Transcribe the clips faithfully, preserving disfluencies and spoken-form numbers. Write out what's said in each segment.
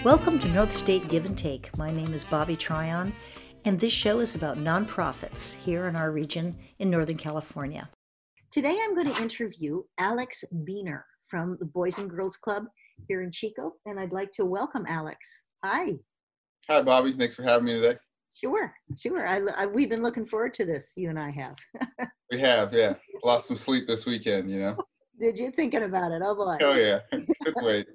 Welcome to North State Give and Take. My name is Bobby Tryon, and this show is about nonprofits here in our region in Northern California. Today I'm going to interview Alex Beener from the Boys and Girls Club here in Chico, and I'd like to welcome Alex. Hi. Hi, Bobby. Thanks for having me today. Sure, sure. I, I, we've been looking forward to this, you and I have. We have, yeah. Lost some sleep this weekend, you know. Did you? Thinking about it? Oh, boy. Oh, yeah. Good wait.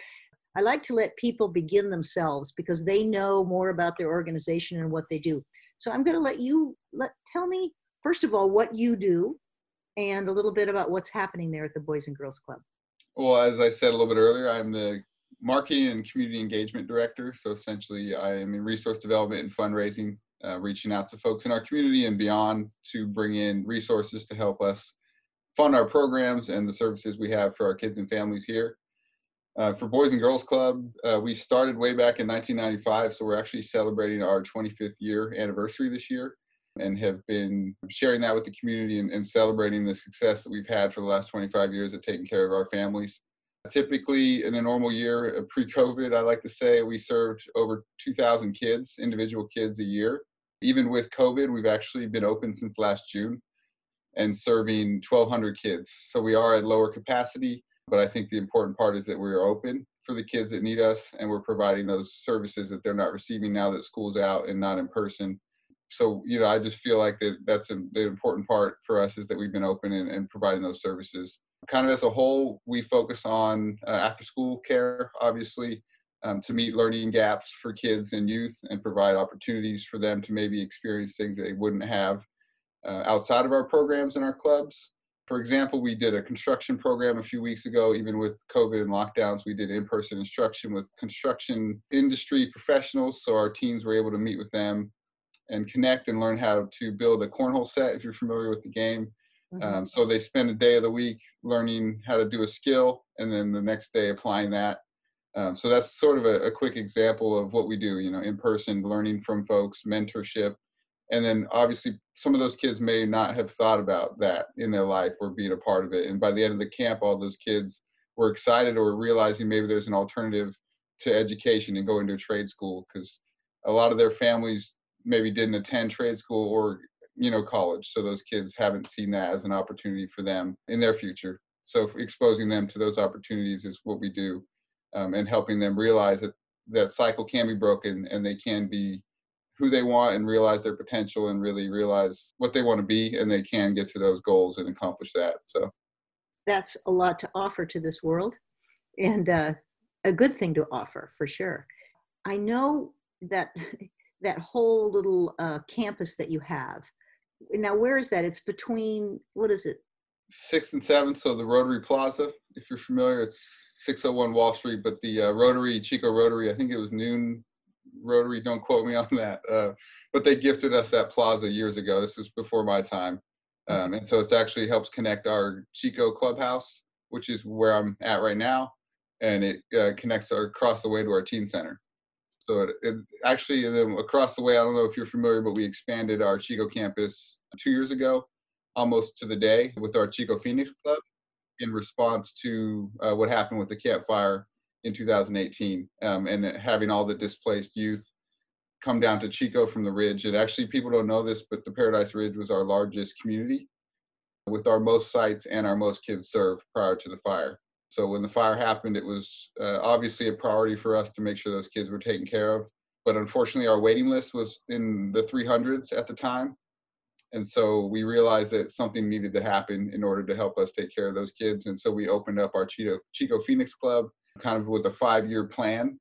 I like to let people begin themselves because they know more about their organization and what they do. So I'm going to let you let tell me, first of all, what you do and a little bit about what's happening there at the Boys and Girls Club. Well, as I said a little bit earlier, I'm the Marketing and Community Engagement Director. So essentially, I am in resource development and fundraising, uh, reaching out to folks in our community and beyond to bring in resources to help us fund our programs and the services we have for our kids and families here. Uh, for Boys and Girls Club, uh, we started way back in nineteen ninety-five, so we're actually celebrating our twenty-fifth year anniversary this year and have been sharing that with the community and, and celebrating the success that we've had for the last twenty-five years of taking care of our families. Typically, in a normal year, uh, pre-COVID, I like to say we served over two thousand kids, individual kids a year. Even with COVID, we've actually been open since last June and serving twelve hundred kids. So we are at lower capacity. But I think the important part is that we're open for the kids that need us, and we're providing those services that they're not receiving now that school's out and not in person. So, you know, I just feel like that that's a, the important part for us is that we've been open and, and providing those services. Kind of as a whole, we focus on uh, after-school care, obviously, um, to meet learning gaps for kids and youth and provide opportunities for them to maybe experience things that they wouldn't have uh, outside of our programs and our clubs. For example, we did a construction program a few weeks ago. Even with COVID and lockdowns, we did in-person instruction with construction industry professionals. So our teams were able to meet with them and connect and learn how to build a cornhole set, if you're familiar with the game. Mm-hmm. Um, so they spend a day of the week learning how to do a skill and then the next day applying that. Um, so that's sort of a, a quick example of what we do, you know, in-person learning from folks, mentorship. And then obviously some of those kids may not have thought about that in their life or being a part of it. And by the end of the camp, all those kids were excited or realizing maybe there's an alternative to education and going to a trade school, because a lot of their families maybe didn't attend trade school or, you know, college. So those kids haven't seen that as an opportunity for them in their future. So exposing them to those opportunities is what we do, um, and helping them realize that that cycle can be broken and they can be who they want and realize their potential and really realize what they want to be, and they can get to those goals and accomplish that. So that's a lot to offer to this world, and uh, a good thing to offer for sure. I know that that whole little uh, campus that you have. Now, where is that? It's between, what is it? sixth and seventh, so the Rotary Plaza, if you're familiar, it's six oh one Wall Street, but the uh, Rotary, Chico Rotary, I think it was noon Rotary, don't quote me on that, uh, but they gifted us that plaza years ago. This was before my time. Um, and so it actually helps connect our Chico clubhouse, which is where I'm at right now, and it uh, connects our, across the way to our teen center. So it, it actually across the way, I don't know if you're familiar, but we expanded our Chico campus two years ago, almost to the day, with our Chico Phoenix Club in response to uh, what happened with the Camp Fire in two thousand eighteen, um, and having all the displaced youth come down to Chico from the Ridge. And actually, people don't know this, but the Paradise Ridge was our largest community with our most sites and our most kids served prior to the fire. So when the fire happened, it was uh, obviously a priority for us to make sure those kids were taken care of. But unfortunately, our waiting list was in the three hundreds at the time. And so we realized that something needed to happen in order to help us take care of those kids. And so we opened up our Chico, Chico Phoenix Club, kind of with a five-year plan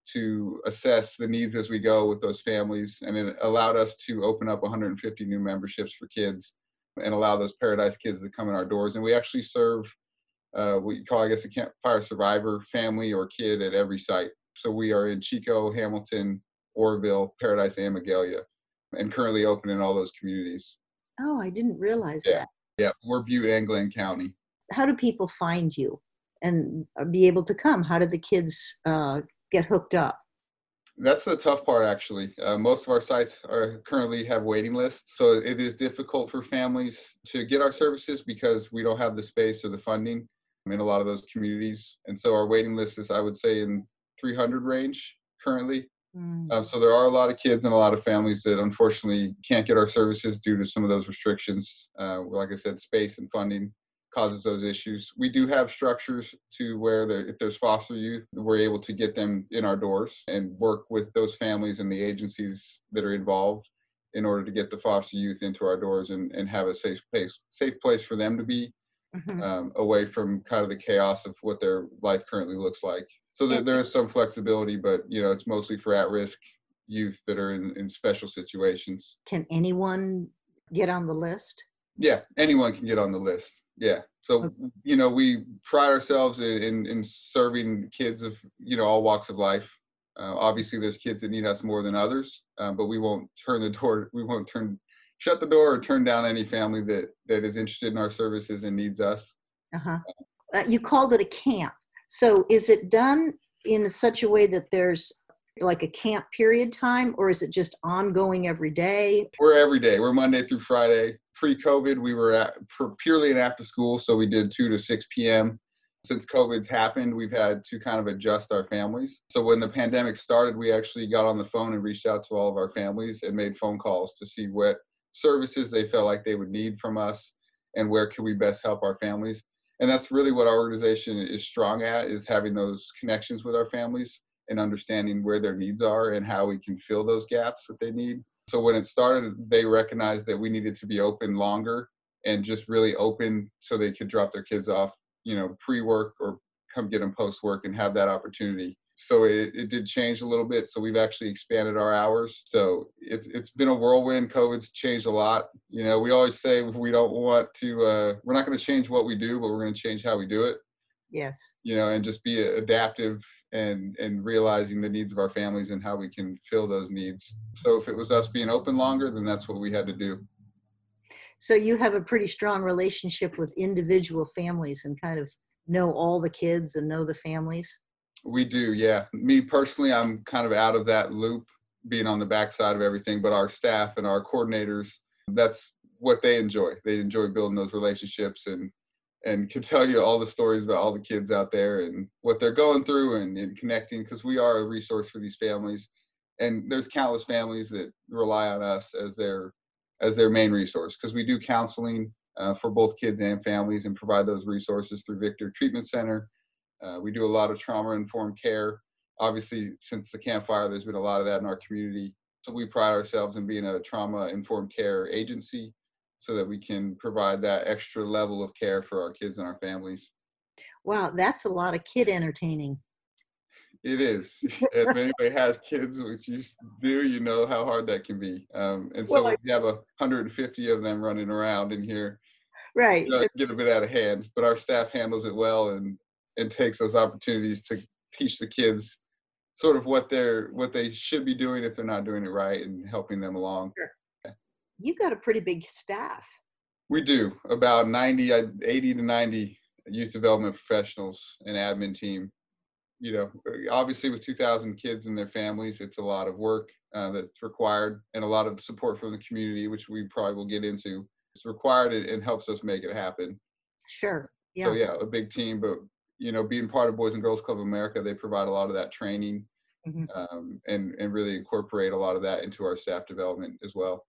to assess the needs as we go with those families. And it allowed us to open up one hundred fifty new memberships for kids and allow those Paradise kids to come in our doors. And we actually serve uh, what you call, I guess, a campfire survivor family or kid at every site. So we are in Chico, Hamilton, Oroville, Paradise, and Magalia, and currently open in all those communities. Oh, I didn't realize yeah. that. Yeah, we're Butte and Glenn County. How do people find you and be able to come? How did the kids uh, get hooked up? That's the tough part, actually. Uh, most of our sites are currently have waiting lists, so it is difficult for families to get our services because we don't have the space or the funding in a lot of those communities. And so our waiting list is, I would say, in three hundred range. currently. Mm. Uh, so there are a lot of kids and a lot of families that unfortunately can't get our services due to some of those restrictions. Uh, like I said, space and funding causes those issues. We do have structures to where there, if there's foster youth, we're able to get them in our doors and work with those families and the agencies that are involved in order to get the foster youth into our doors and, and have a safe place, safe place for them to be, Mhm. um, away from kind of the chaos of what their life currently looks like. So there, And there is some flexibility, but you know, it's mostly for at-risk youth that are in, in special situations. can anyone get on the list? Yeah, anyone can get on the list. Yeah. So, you know, we pride ourselves in, in, in serving kids of, you know, all walks of life. Uh, obviously, there's kids that need us more than others, uh, but we won't turn the door, we won't turn, shut the door or turn down any family that, that is interested in our services and needs us. Uh-huh. Uh, you called it a camp. So is it done in such a way that there's like a camp period time, or is it just ongoing every day? We're every day. We're Monday through Friday. Pre-COVID, we were at, for purely an after school, so we did two to six p.m. Since COVID's happened, we've had to kind of adjust our families. So when the pandemic started, we actually got on the phone and reached out to all of our families and made phone calls to see what services they felt like they would need from us and where could we best help our families. And that's really what our organization is strong at, is having those connections with our families and understanding where their needs are and how we can fill those gaps that they need. So when it started, they recognized that we needed to be open longer and just really open so they could drop their kids off, you know, pre-work or come get them post-work and have that opportunity. So it, it did change a little bit. So we've actually expanded our hours. So it's it's been a whirlwind. COVID's changed a lot. You know, we always say we don't want to, uh, we're not going to change what we do, but we're going to change how we do it. Yes. You know, and just be adaptive and and realizing the needs of our families and how we can fill those needs. So if it was us being open longer, then that's what we had to do. So you have a pretty strong relationship with individual families and kind of know all the kids and know the families. We do, yeah. Me personally, I'm kind of out of that loop, being on the backside of everything, but our staff and our coordinators, that's what they enjoy. They enjoy building those relationships and and can tell you all the stories about all the kids out there and what they're going through and, and connecting, because we are a resource for these families. And there's countless families that rely on us as their as their main resource, because we do counseling uh, for both kids and families and provide those resources through Victor Treatment Center. Uh, we do a lot of trauma-informed care. Obviously, since the campfire, there's been a lot of that in our community. So we pride ourselves in being a trauma-informed care agency so that we can provide that extra level of care for our kids and our families. Wow, that's a lot of kid entertaining. It is. If anybody has kids, which you do, you know how hard that can be. Um, and so Well, we have a hundred fifty of them running around in here. right. You know, it can get a bit out of hand, but our staff handles it well and and takes those opportunities to teach the kids sort of what they're what they should be doing if they're not doing it right and helping them along. Sure. You got a pretty big staff. We do about ninety, uh, eighty to ninety youth development professionals and admin team. You know, obviously with two thousand kids and their families, it's a lot of work uh, that's required and a lot of support from the community, which we probably will get into. It's required and, and helps us make it happen. Sure. Yeah. So yeah, a big team, but you know, being part of Boys and Girls Club of America, they provide a lot of that training Mhm. um, and and really incorporate a lot of that into our staff development as well.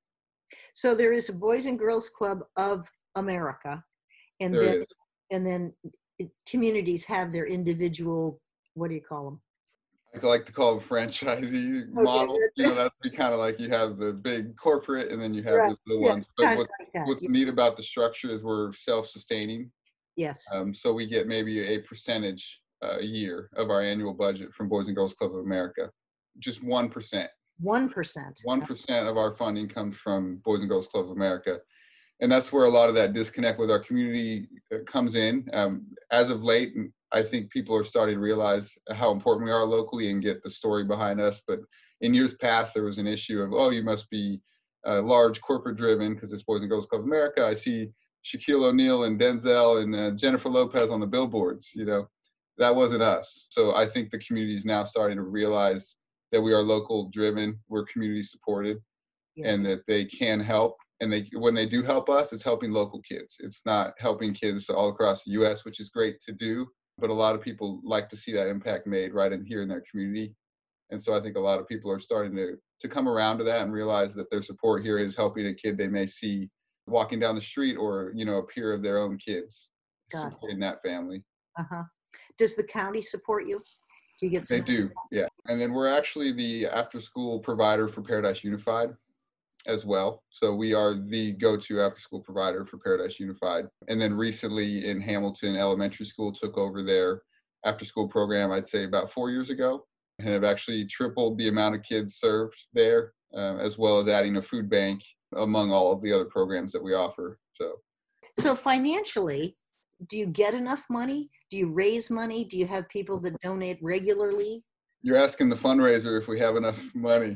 So there is a Boys and Girls Club of America, and There then is. and then communities have their individual, what do you call them? I like to call them franchisee Okay. model. You know, that'd be kind of like you have the big corporate and then you have Right. the little Yeah, ones. But kind of what, like that. what's Yeah. neat about the structure is we're self-sustaining. Yes. Um, so we get maybe a percentage uh, a year of our annual budget from Boys and Girls Club of America. Just one percent. One percent. One percent of our funding comes from Boys and Girls Club of America. And that's where a lot of that disconnect with our community uh, comes in. Um, as of late, I think people are starting to realize how important we are locally and get the story behind us. But in years past, there was an issue of, oh, you must be uh, large corporate driven because it's Boys and Girls Club of America. I see Shaquille O'Neal and Denzel and uh, Jennifer Lopez on the billboards. You know, that wasn't us. So I think the community is now starting to realize that we are local driven, we're community supported, Yeah. and that they can help. And they, when they do help us, it's helping local kids. It's not helping kids all across the U S, which is great to do. But a lot of people like to see that impact made right in here in their community. And so I think a lot of people are starting to, to come around to that and realize that their support here is helping a kid they may see walking down the street, or, you know, a peer of their own kids, Got it. supporting that family. Uh-huh. Does the county support you? Do you get They some? do, yeah. And then we're actually the after-school provider for Paradise Unified as well. So we are the go-to after-school provider for Paradise Unified. And then recently in Hamilton Elementary School took over their after-school program, I'd say about four years ago, and have actually tripled the amount of kids served there, uh, as well as adding a food bank among all of the other programs that we offer. So, So financially, do you get enough money? Do you raise money? Do you have people that donate regularly? you're asking the fundraiser if we have enough money.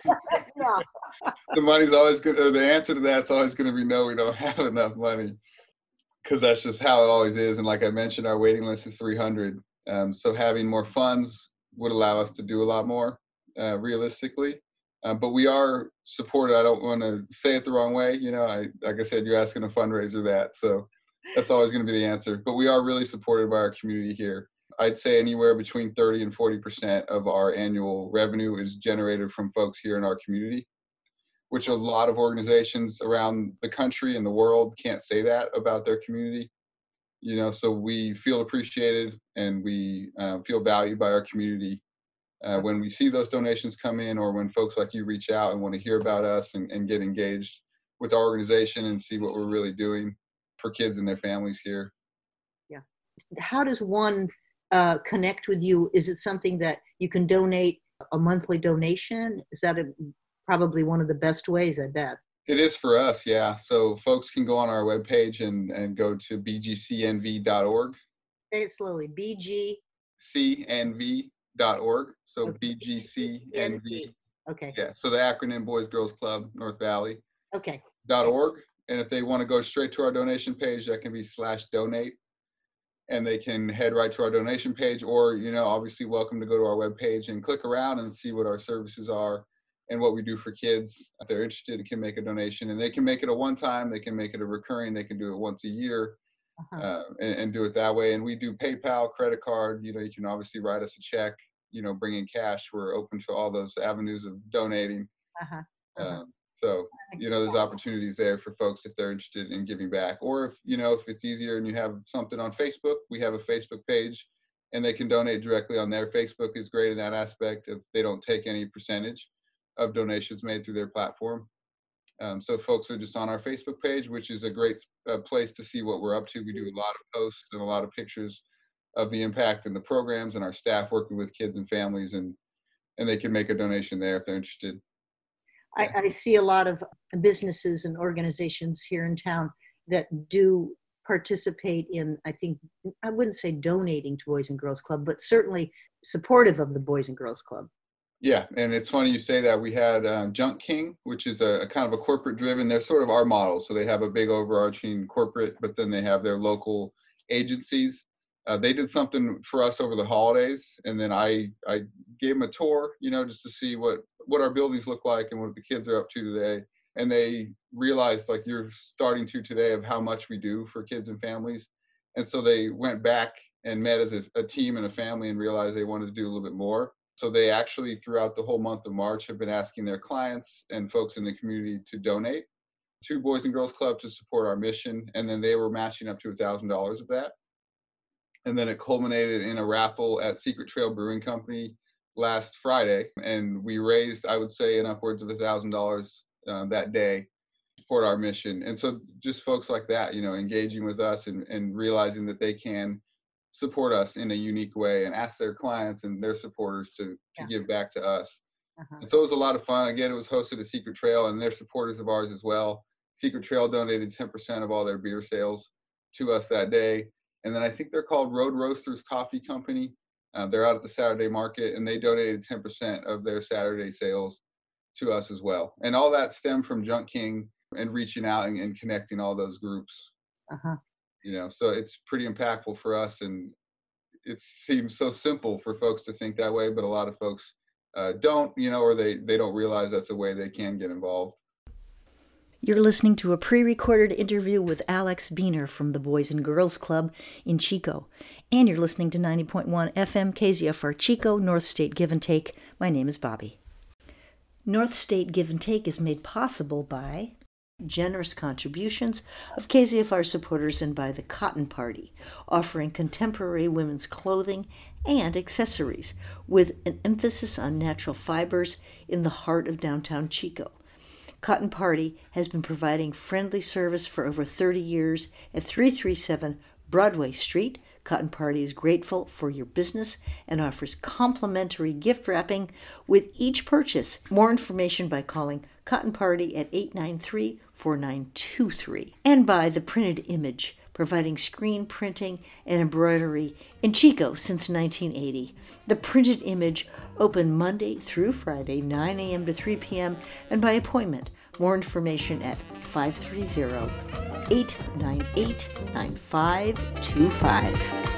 Yeah. The money's always good. Or the answer to that's always going to be no, we don't have enough money, because that's just how it always is. And like I mentioned, our waiting list is three hundred. Um, so having more funds would allow us to do a lot more, uh, realistically. Uh, but we are supported. I don't want to say it the wrong way. You know, I, like I said, you're asking a fundraiser that. So that's always going to be the answer. But we are really supported by our community here. I'd say anywhere between thirty and forty percent of our annual revenue is generated from folks here in our community, which a lot of organizations around the country and the world can't say that about their community. You know, so we feel appreciated, and we uh, feel valued by our community uh, when we see those donations come in, or when folks like you reach out and want to hear about us and, and get engaged with our organization and see what we're really doing for kids and their families here. Yeah. How does one uh, connect with you? Is it something that you can donate a monthly donation? Is that a, probably one of the best ways, I bet? It is for us, yeah. So folks can go on our webpage and, and go to b g c n v dot org. Say it slowly. B G C N V dot org. So Okay. B G C N V. Okay. Yeah. So the acronym Boys Girls Club North Valley. Okay. Dot org. And if they want to go straight to our donation page, that can be slash donate. And they can head right to our donation page, or, you know, obviously welcome to go to our webpage and click around and see what our services are and what we do for kids. If they're interested, they can make a donation, and they can make it a one time, they can make it a recurring, they can do it once a year, Uh-huh. uh, and, and do it that way. And we do PayPal, credit card, you know, you can obviously write us a check, you know, bring in cash. We're open to all those avenues of donating. Uh-huh. Uh-huh. Um, so, you know, there's opportunities there for folks if they're interested in giving back, or if, you know, if it's easier and you have something on Facebook, we have a Facebook page, and they can donate directly on there. Facebook is great in that aspect of they don't take any percentage of donations made through their platform. Um, so folks are just on our Facebook page, which is a great uh, place to see what we're up to. We do a lot of posts and a lot of pictures of the impact and the programs and our staff working with kids and families, and and they can make a donation there if they're interested. I, I see a lot of businesses and organizations here in town that do participate in, I think, I wouldn't say donating to Boys and Girls Club, but certainly supportive of the Boys and Girls Club. Yeah, and it's funny you say that. We had uh, Junk King, which is a, a kind of a corporate driven, they're sort of our model. So they have a big overarching corporate, but then they have their local agencies. Uh, they did something for us over the holidays, and then I, I gave them a tour, you know, just to see what, what our buildings look like and what the kids are up to today. And they realized, like you're starting to today, of how much we do for kids and families. And so they went back and met as a, a team and a family and realized they wanted to do a little bit more. So they actually, throughout the whole month of March, have been asking their clients and folks in the community to donate to Boys and Girls Club to support our mission. And then they were matching up to one thousand dollars of that. And then it culminated in a raffle at Secret Trail Brewing Company last Friday. And we raised, I would say, in upwards of one thousand dollars uh, that day to support our mission. And so just folks like that, you know, engaging with us and, and realizing that they can support us in a unique way and ask their clients and their supporters to, to Yeah. give back to us. Uh-huh. And so it was a lot of fun. Again, it was hosted at Secret Trail, and they're supporters of ours as well. Secret Trail donated ten percent of all their beer sales to us that day. And then I think they're called Road Roasters Coffee Company. Uh, they're out at the Saturday market, and they donated ten percent of their Saturday sales to us as well. And all that stemmed from Junk King and reaching out and, and connecting all those groups. Uh-huh. You know, so it's pretty impactful for us, and it seems so simple for folks to think that way, but a lot of folks uh, don't, you know, or they, they don't realize that's a way they can get involved. You're listening to a pre-recorded interview with Alex Beener from the Boys and Girls Club in Chico. And you're listening to ninety point one F M K Z F R Chico, North State Give and Take. My name is Bobby. North State Give and Take is made possible by generous contributions of K Z F R supporters and by the Cotton Party, offering contemporary women's clothing and accessories with an emphasis on natural fibers in the heart of downtown Chico. Cotton Party has been providing friendly service for over thirty years at three thirty-seven Broadway Street. Cotton Party is grateful for your business and offers complimentary gift wrapping with each purchase. More information by calling Cotton Party at eight nine three, four nine two three. And by The Printed Image, providing screen printing and embroidery in Chico since nineteen eighty. The Printed Image open Monday through Friday, nine a.m. to three p.m. and by appointment. More information at five three zero, eight nine eight, nine five two five.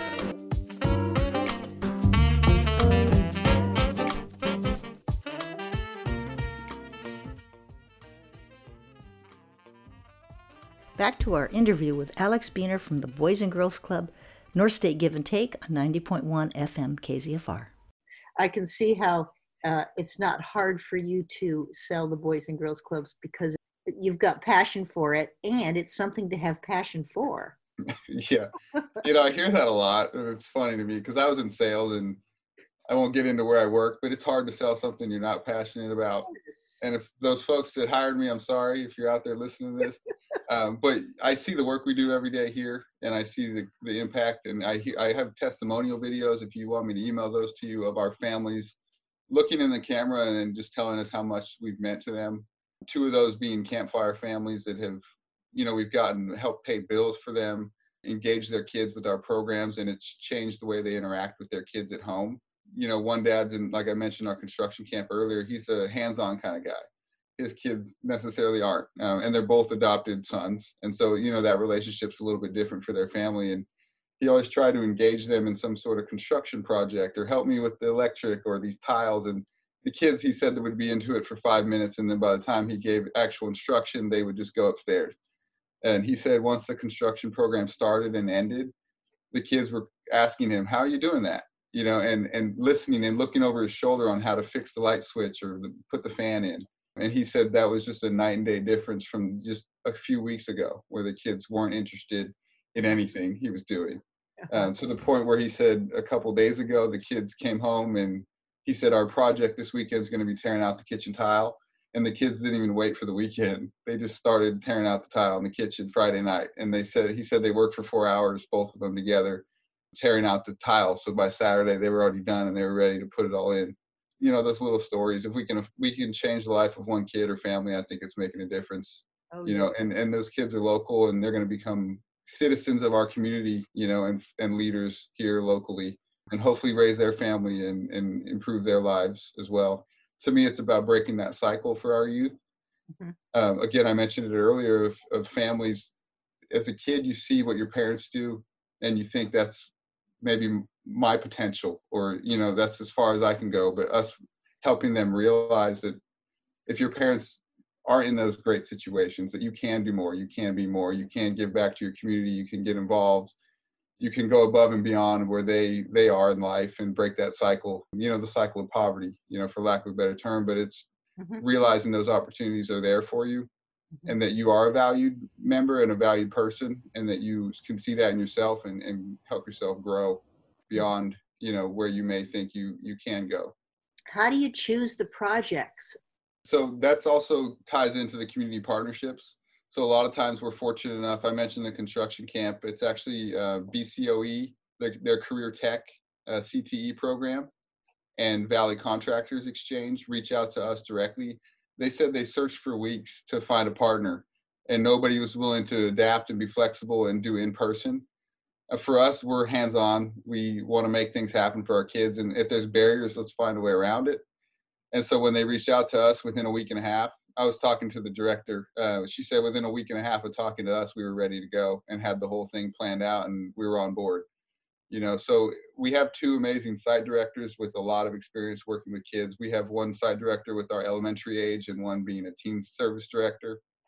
Back to our interview with Alex Beener from the Boys and Girls Club, North State Give and Take on ninety point one F M K Z F R. I can see how uh, it's not hard for you to sell the Boys and Girls Clubs because you've got passion for it and it's something to have passion for. Yeah. You know, I hear that a lot. And it's funny to me because I was in sales and I won't get into where I work, but it's hard to sell something you're not passionate about. Yes. And if those folks that hired me, I'm sorry if you're out there listening to this. um, but I see the work we do every day here, and I see the, the impact. And I I have testimonial videos, if you want me to email those to you, of our families looking in the camera and just telling us how much we've meant to them. Two of those being campfire families that have, you know, we've gotten help pay bills for them, engage their kids with our programs, and it's changed the way they interact with their kids at home. You know, one dad's in, like I mentioned, our construction camp earlier, he's a hands-on kind of guy. His kids necessarily aren't, um, and they're both adopted sons. And so, you know, that relationship's a little bit different for their family. And he always tried to engage them in some sort of construction project or help me with the electric or these tiles. And the kids, he said, that would be into it for five minutes. And then by the time he gave actual instruction, they would just go upstairs. And he said once the construction program started and ended, the kids were asking him, how are you doing that? You know, and, and listening and looking over his shoulder on how to fix the light switch or the, put the fan in. And he said that was just a night and day difference from just a few weeks ago where the kids weren't interested in anything he was doing. Um, to the point where he said a couple days ago, the kids came home and he said, our project this weekend is going to be tearing out the kitchen tile. And the kids didn't even wait for the weekend. They just started tearing out the tile in the kitchen Friday night. And they said, he said they worked for four hours, both of them together, tearing out the tile. So by Saturday, they were already done and they were ready to put it all in. You know, those little stories, if we can, if we can change the life of one kid or family, I think it's making a difference. Oh, you yeah. know, and, and those kids are local and they're going to become citizens of our community, you know, and, and leaders here locally, and hopefully raise their family and, and improve their lives as well. To me, it's about breaking that cycle for our youth. Mm-hmm. Um, again, I mentioned it earlier of, of families. As a kid, you see what your parents do and you think that's maybe my potential, or, you know, that's as far as I can go. But us helping them realize that if your parents are in those great situations, that you can do more, you can be more, you can give back to your community, you can get involved, you can go above and beyond where they they are in life and break that cycle, you know, the cycle of poverty, you know, for lack of a better term. But it's mm-hmm. realizing those opportunities are there for you, mm-hmm. and that you are a valued member and a valued person, and that you can see that in yourself and, and help yourself grow beyond, you know, where you may think you you can go. How do you choose the projects? So that's also ties into the community partnerships. So a lot of times we're fortunate enough, I mentioned the construction camp, it's actually uh, B C O E, their, their career tech uh, C T E program, and Valley Contractors Exchange reach out to us directly. They said they searched for weeks to find a partner and nobody was willing to adapt and be flexible and do in person. Uh, for us, we're hands-on. We want to make things happen for our kids. And if there's barriers, let's find a way around it. And so when they reached out to us within a week and a half, I was talking to the director. Uh, she said within a week and a half of talking to us, we were ready to go and had the whole thing planned out and we were on board. You know, so we have two amazing site directors with a lot of experience working with kids. We have one site director with our elementary age and one being a teen service director.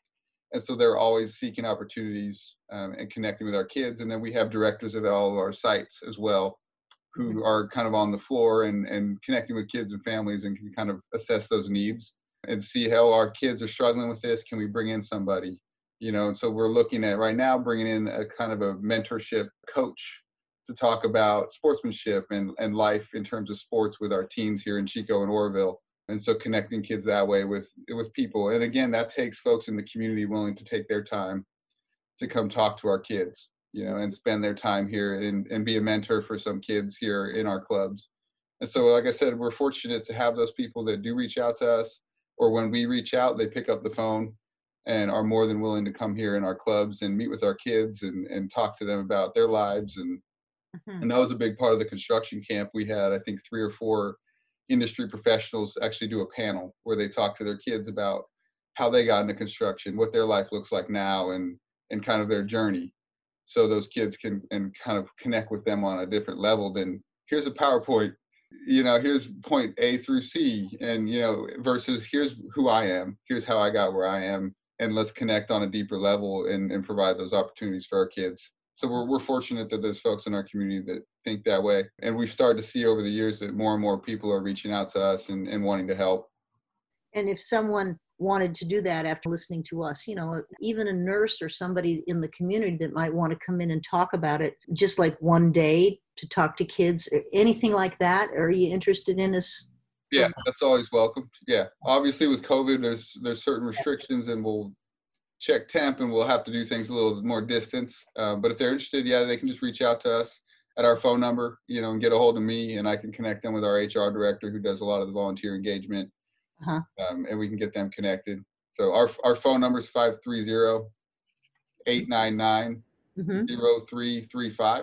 And so they're always seeking opportunities um, and connecting with our kids. And then we have directors at all of our sites as well, Mhm. who are kind of on the floor and, and connecting with kids and families and can kind of assess those needs and see how our kids are struggling with this. Can we bring in somebody? You know, and so we're looking at right now bringing in a kind of a mentorship coach to talk about sportsmanship and, and life in terms of sports with our teens here in Chico and Oroville. And so connecting kids that way with with people. And again, that takes folks in the community willing to take their time to come talk to our kids, you know, and spend their time here and, and be a mentor for some kids here in our clubs. And so, like I said, we're fortunate to have those people that do reach out to us, or when we reach out, they pick up the phone and are more than willing to come here in our clubs and meet with our kids and, and talk to them about their lives. And, Mhm. and that was a big part of the construction camp. We had, I think, three or four industry professionals actually do a panel where they talk to their kids about how they got into construction, what their life looks like now, and and kind of their journey, so those kids can and kind of connect with them on a different level than here's a PowerPoint, you know, here's point A through C, and you know, versus here's who I am, here's how I got where I am, and let's connect on a deeper level and, and provide those opportunities for our kids. So we're, we're fortunate that there's folks in our community that think that way. And we've started to see over the years that more and more people are reaching out to us and, and wanting to help. And if someone wanted to do that after listening to us, you know, even a nurse or somebody in the community that might want to come in and talk about it, just like one day to talk to kids, anything like that, are you interested in us? Yeah, that's always welcome. Yeah. Obviously with COVID, there's there's certain restrictions and we'll check temp and we'll have to do things a little more distance. Uh, but if they're interested, yeah, they can just reach out to us at our phone number, you know, and get a hold of me, and I can connect them with our H R director who does a lot of the volunteer engagement, Uh-huh. um, and we can get them connected. So our our phone number is five three zero, eight nine nine, Mm-hmm. zero three three five.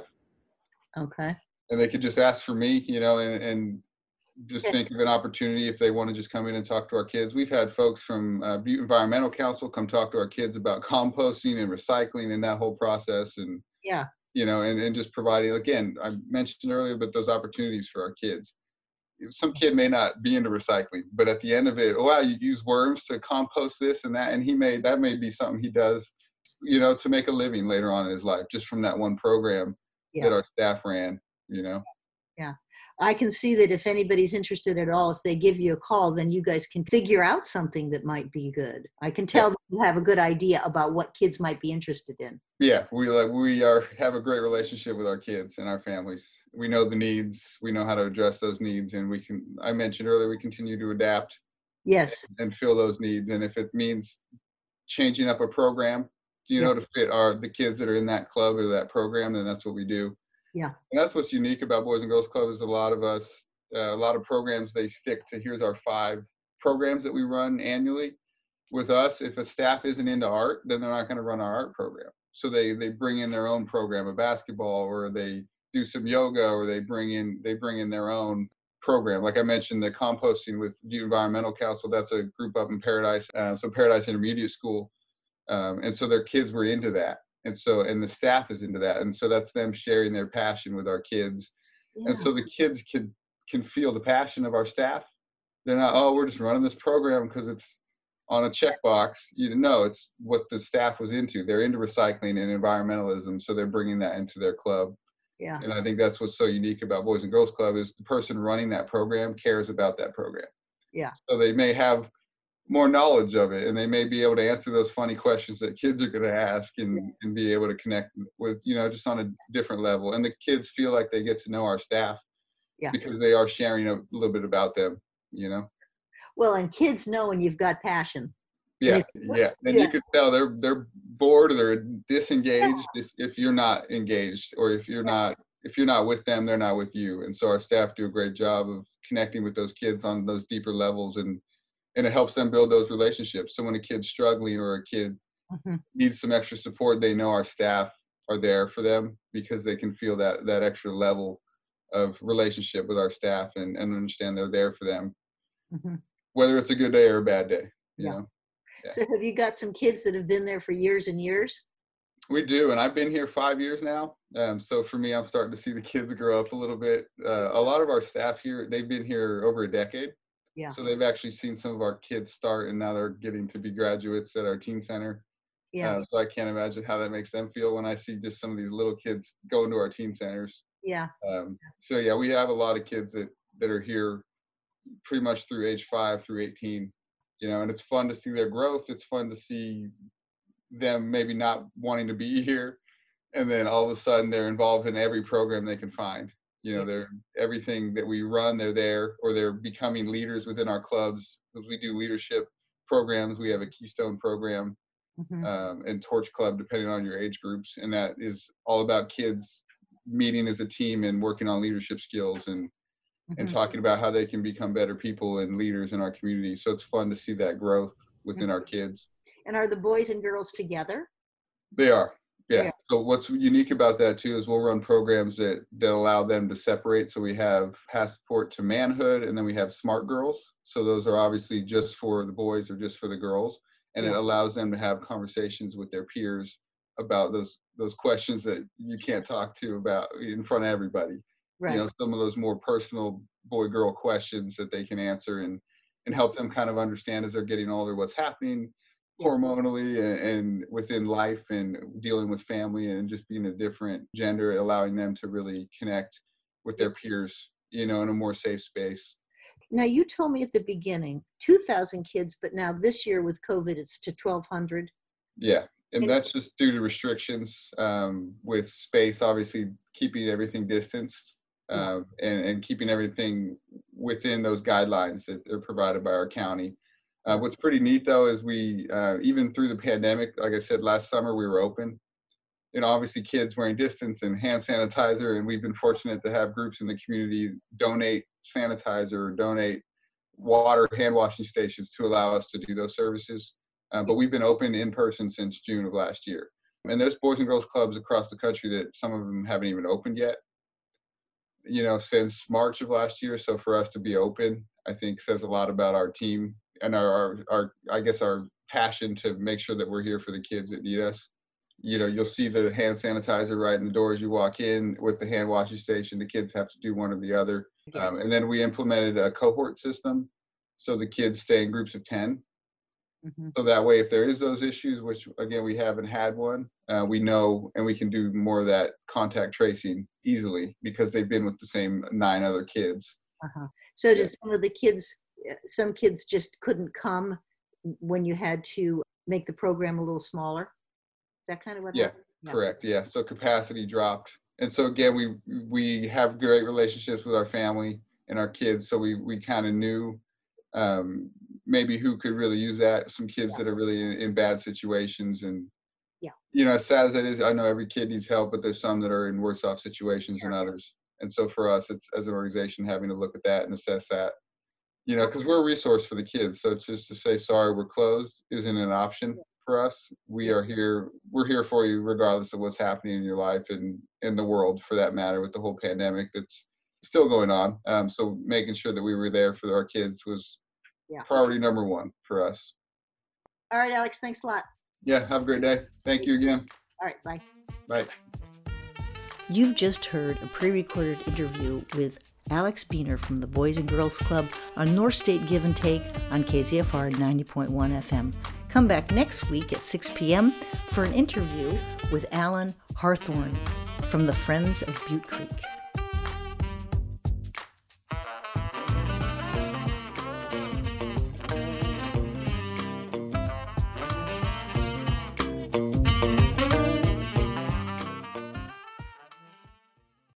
Okay. And they could just ask for me, you know, and, and just Okay. think of an opportunity if they want to just come in and talk to our kids. We've had folks from uh, Butte Environmental Council come talk to our kids about composting and recycling and that whole process, and Yeah. you know, and, and just providing, again, I mentioned earlier, but those opportunities for our kids. Some kid may not be into recycling, but at the end of it, oh, wow, you use worms to compost this and that, and he may that may be something he does, you know, to make a living later on in his life, just from that one program Yeah. that our staff ran, you know. Yeah. I can see that if anybody's interested at all, if they give you a call, then you guys can figure out something that might be good. I can Yeah, tell that you have a good idea about what kids might be interested in. yeah, we like we are have a great relationship with our kids and our families. We know the needs, we know how to address those needs, and we can. I mentioned earlier, we continue to adapt Yes. and fill those needs. And if it means changing up a program, you Yeah. know, to fit our the kids that are in that club or that program, then that's what we do. Yeah. And that's what's unique about Boys and Girls Club is a lot of us, uh, a lot of programs, they stick to here's our five programs that we run annually. With us, if a staff isn't into art, then they're not going to run our art program. So they they bring in their own program of basketball, or they do some yoga, or they bring in they bring in their own program. Like I mentioned, the composting with the Environmental Council, that's a group up in Paradise, uh, so Paradise Intermediate School, um, and so their kids were into that, and so and the staff is into that, and so that's them sharing their passion with our kids, and Yeah. so the kids can can feel the passion of our staff. They're not, oh, we're just running this program because it's on a checkbox. You know, it's what the staff was into. They're into recycling and environmentalism, so they're bringing that into their club. Yeah. And I think that's what's so unique about Boys and Girls Club is the person running that program cares about that program. Yeah. So they may have more knowledge of it, and they may be able to answer those funny questions that kids are going to ask, and, and be able to connect with, you know, just on a different level. And the kids feel like they get to know our staff Yeah. because they are sharing a little bit about them, you know. Well, and kids know when you've got passion. And Yeah, if, yeah, and yeah. you could tell they're they're bored or they're disengaged if if you're not engaged, or if you're not if you're not with them, they're not with you. And so our staff do a great job of connecting with those kids on those deeper levels, and and it helps them build those relationships. So when a kid's struggling or a kid Mhm. needs some extra support, they know our staff are there for them because they can feel that that extra level of relationship with our staff, and, and understand they're there for them, Mhm. whether it's a good day or a bad day, you Yeah. know. Yeah. So have you got some kids that have been there for years and years? We do, and I've been here five years now. Um, so for me, I'm starting to see the kids grow up a little bit. Uh, a lot of our staff here, they've been here over a decade. Yeah. So they've actually seen some of our kids start, and now they're getting to be graduates at our teen center. Yeah. Uh, so I can't imagine how that makes them feel when I see just some of these little kids go into our teen centers. Yeah. Um, so yeah, we have a lot of kids that, that are here pretty much through age five through eighteen, you know, and it's fun to see their growth. It's fun to see them maybe not wanting to be here. And then all of a sudden they're involved in every program they can find. You know, Yeah. they're everything that we run, they're there, or they're becoming leaders within our clubs. Because we do leadership programs. We have a Keystone program Mhm. um, and Torch Club, depending on your age groups. And that is all about kids meeting as a team and working on leadership skills and and Mhm. talking about how they can become better people and leaders in our community. So it's fun to see that growth within our kids. And are the boys and girls together? They are. They Yeah. are. So what's unique about that too is we'll run programs that that allow them to separate. So we have Passport to Manhood, and then we have Smart Girls. So those are obviously just for the boys or just for the girls, and it Yeah. allows them to have conversations with their peers about those those questions that you can't talk to about in front of everybody. You Right. know, some of those more personal boy girl questions that they can answer and and help them kind of understand as they're getting older what's happening Yeah. hormonally and, and within life and dealing with family and just being a different gender, allowing them to really connect with their peers, you know, in a more safe space. Now, you told me at the beginning two thousand kids, but now this year with COVID, it's to twelve hundred. Yeah. And And that's just due to restrictions um, with space, obviously keeping everything distanced yeah, um, and, and keeping everything within those guidelines that are provided by our county. Uh, yeah, what's pretty neat though is we, uh, even through the pandemic, like I said, last summer we were open. You know, obviously kids wearing distance and hand sanitizer, and we've been fortunate to have groups in the community donate sanitizer, donate water, hand washing stations to allow us to do those services. Uh, but we've been open in person since June of last year. And there's boys and girls clubs across the country that some of them haven't even opened yet, you know, since March of last year. So for us to be open, I think says a lot about our team and our, our, our I guess, our passion to make sure that we're here for the kids that need us. You know, you'll see the hand sanitizer right in the door as you walk in with the hand washing station. The kids have to do one or the other. yeah. Um, and then we implemented a cohort system. So the kids stay in groups of ten. Mhm. So that way, if there is those issues, which again, we haven't had one, uh, we know, and we can do more of that contact tracing easily because they've been with the same nine other kids. Uh-huh. So Yeah. did some of the kids, uh, some kids just couldn't come when you had to make the program a little smaller? Is that kind of what Yeah, happened? Yeah. correct. Yeah. So capacity dropped. And so again, we we have great relationships with our family and our kids. So we we kind of knew um, maybe who could really use that. Some kids Yeah. that are really in, in bad situations, and Yeah. you know, as sad as it is, I know every kid needs help, but there's some that are in worse off situations than others. And so for us, it's as an organization having to look at that and assess that. You know, because we're a resource for the kids. So just to say sorry, we're closed isn't an option for us. We are here. We're here for you, regardless of what's happening in your life and in the world, for that matter, with the whole pandemic that's still going on. Um, so making sure that we were there for our kids was Yeah. priority number one for us. All right, Alex, thanks a lot. Yeah. Have a great day. Thank you again. All right, bye. Bye. You've just heard a pre-recorded interview with Alex Beener from the Boys and Girls Club on North State Give and Take on K Z F R ninety point one F M. Come back next week at six p.m. for an interview with Alan Harthorn from the Friends of Butte Creek.